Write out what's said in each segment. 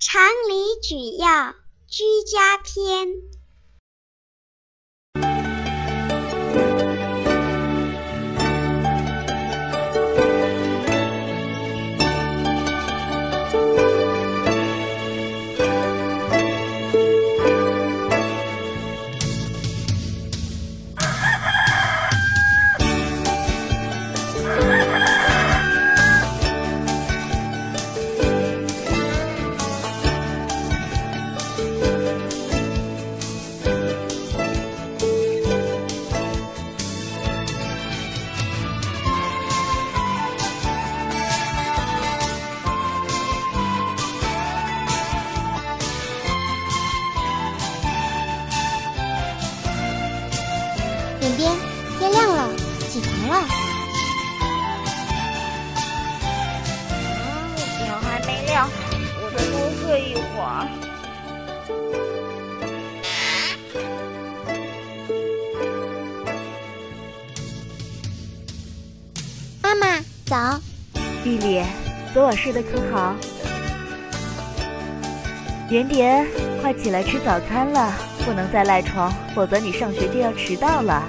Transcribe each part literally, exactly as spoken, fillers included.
常理举要，居家篇。 点点，天亮了，起床了。 嗯，天还没亮，我再多睡一会儿。 妈妈，早。 丽丽，昨晚睡得可好？点点，快起来吃早餐了，不能再赖床，否则你上学就要迟到了。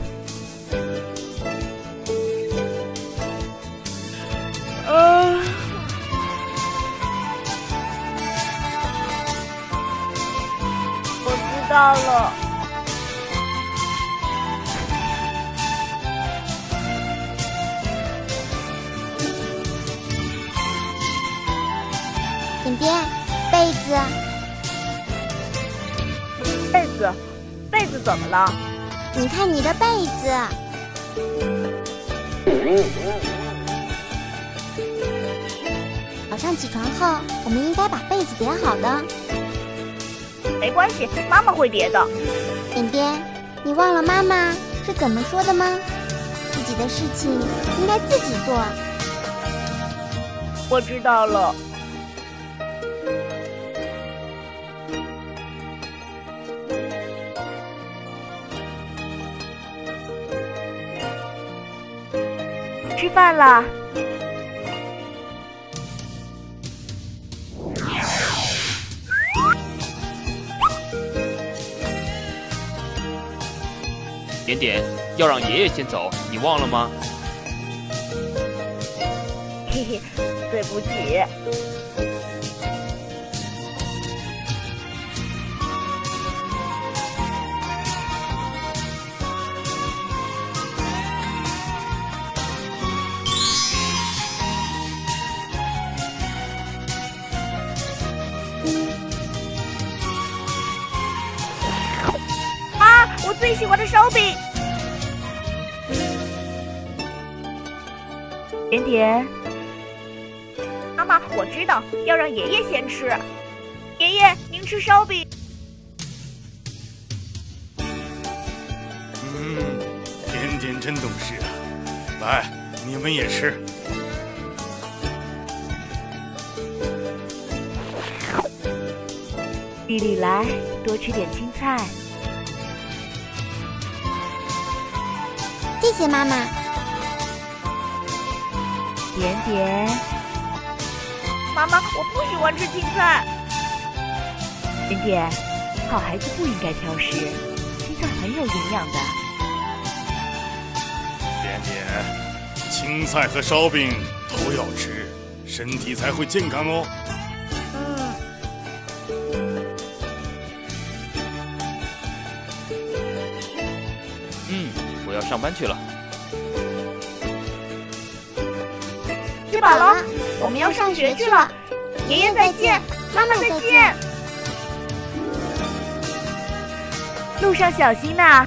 呃，我知道了。 点点，被子。 被子，被子怎么了？ 你看你的被子。早上起床后，我们应该把被子叠好的。 没关系，妈妈会叠的。 点点，你忘了妈妈是怎么说的吗？自己的事情应该自己做。 我知道了。吃饭啦！ 点点，要让爷爷先走，你忘了吗？ 嘿嘿，对不起。我最喜欢的烧饼。点点，妈妈，我知道要让爷爷先吃。爷爷，您吃烧饼。 嗯，点点真懂事啊！来，你们也吃。 丽丽，来，多吃点青菜。 谢谢妈妈。 点点，妈妈，我不喜欢吃青菜。点点，好孩子不应该挑食，青菜很有营养的。 点点，青菜和烧饼都要吃，身体才会健康哦。 嗯。 嗯，我要上班去了。 吃饱了，我们要上学去了。爷爷再见，妈妈再见。路上小心呐。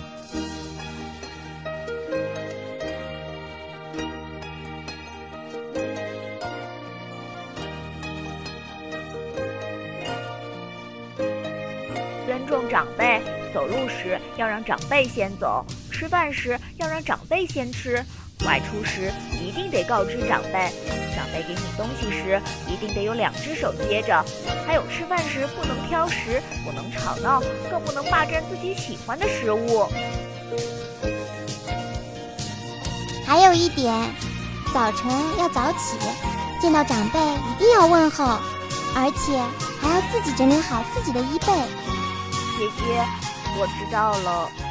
尊重长辈，走路时要让长辈先走，吃饭时要让长辈先吃。外出时一定得告知长辈，长辈给你东西时一定得有两只手接着，还有吃饭时不能挑食，不能吵闹，更不能霸占自己喜欢的食物。 还有一点，早晨要早起，见到长辈一定要问候，而且还要自己整理好自己的衣被。 姐姐，我知道了。